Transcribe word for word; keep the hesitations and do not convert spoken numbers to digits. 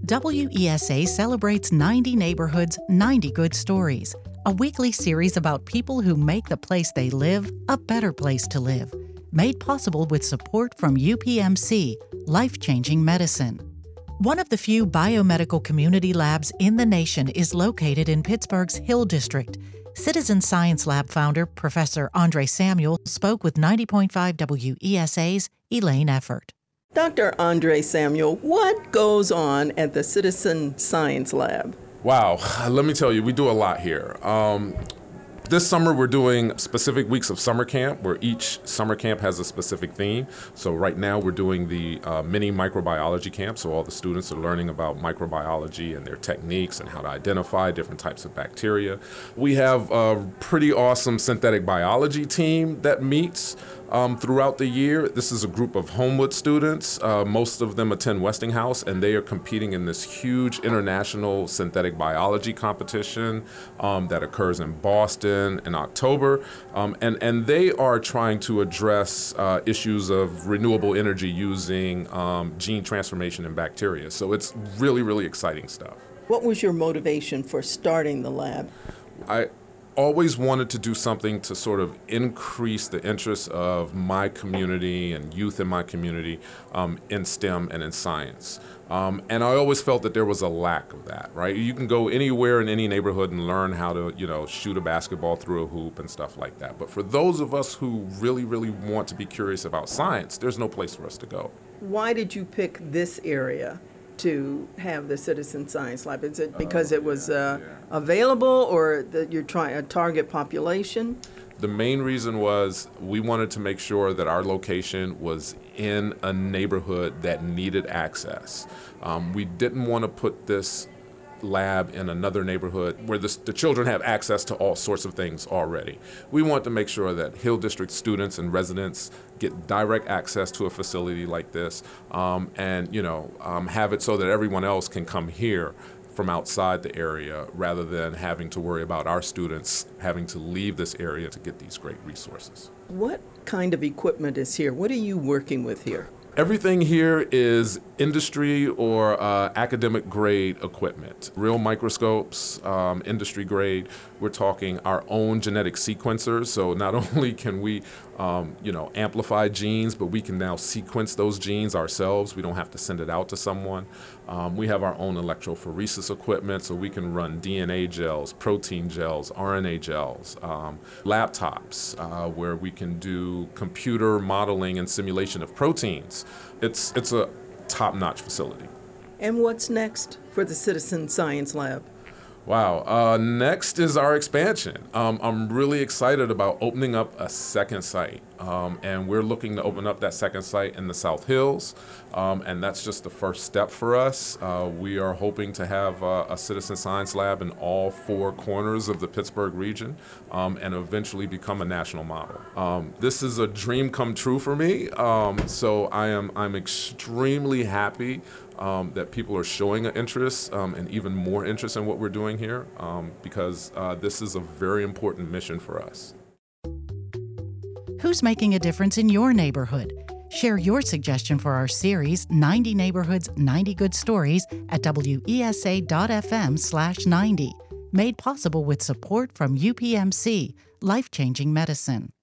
W E S A celebrates ninety neighborhoods, ninety good stories, a weekly series about people who make the place they live a better place to live. Made possible with support from U P M C, Life-Changing Medicine. One of the few biomedical community labs in the nation is located in Pittsburgh's Hill District. Citizen Science Lab founder Professor Andre Samuel spoke with ninety point five W E S A's Elaine Effert. Doctor Andre Samuel, what goes on at the Citizen Science Lab? Wow, let me tell you, we do a lot here. Um, This summer, we're doing specific weeks of summer camp, where each summer camp has a specific theme. So right now, we're doing the uh, mini microbiology camp. So all the students are learning about microbiology and their techniques and how to identify different types of bacteria. We have a pretty awesome synthetic biology team that meets um, throughout the year. This is a group of Homewood students. Uh, most of them attend Westinghouse, and they are competing in this huge international synthetic biology competition um, that occurs in Boston in October, um, and, and they are trying to address uh, issues of renewable energy using um, gene transformation in bacteria. So it's really, really exciting stuff. What was your motivation for starting the lab? I always wanted to do something to sort of increase the interest of my community and youth in my community um, in STEM and in science. Um, and I always felt that there was a lack of that, right? You can go anywhere in any neighborhood and learn how to, you know, shoot a basketball through a hoop and stuff like that. But for those of us who really, really want to be curious about science, there's no place for us to go. Why did you pick this area to have the Citizen Science Lab? Is it because it was uh, available, or that you're trying a target population? The main reason was we wanted to make sure that our location was in a neighborhood that needed access. Um, we didn't want to put this lab in another neighborhood where the, the children have access to all sorts of things already. We want to make sure that Hill District students and residents get direct access to a facility like this, um, and you know, um, have it so that everyone else can come here from outside the area, rather than having to worry about our students having to leave this area to get these great resources. What kind of equipment is here? What are you working with here? Everything here is industry or uh, academic grade equipment. Real microscopes, um, industry grade. We're talking our own genetic sequencers. So not only can we, um, you know, amplify genes, but we can now sequence those genes ourselves. We don't have to send it out to someone. Um, we have our own electrophoresis equipment, so we can run D N A gels, protein gels, R N A gels, um, laptops uh, where we can do computer modeling and simulation of proteins. It's it's a top-notch facility. And what's next for the Citizen Science Lab? Wow. Uh, next is our expansion. Um, I'm really excited about opening up a second site. Um, and we're looking to open up that second site in the South Hills. Um, and that's just the first step for us. Uh, we are hoping to have uh, a Citizen Science Lab in all four corners of the Pittsburgh region, um, and eventually become a national model. Um, this is a dream come true for me. Um, so I am I'm extremely happy Um, that people are showing an interest um, and even more interest in what we're doing here, um, because uh, this is a very important mission for us. Who's making a difference in your neighborhood? Share your suggestion for our series, ninety Neighborhoods, ninety Good Stories, at W E S A dot F M slash ninety. Made possible with support from U P M C, Life-Changing Medicine.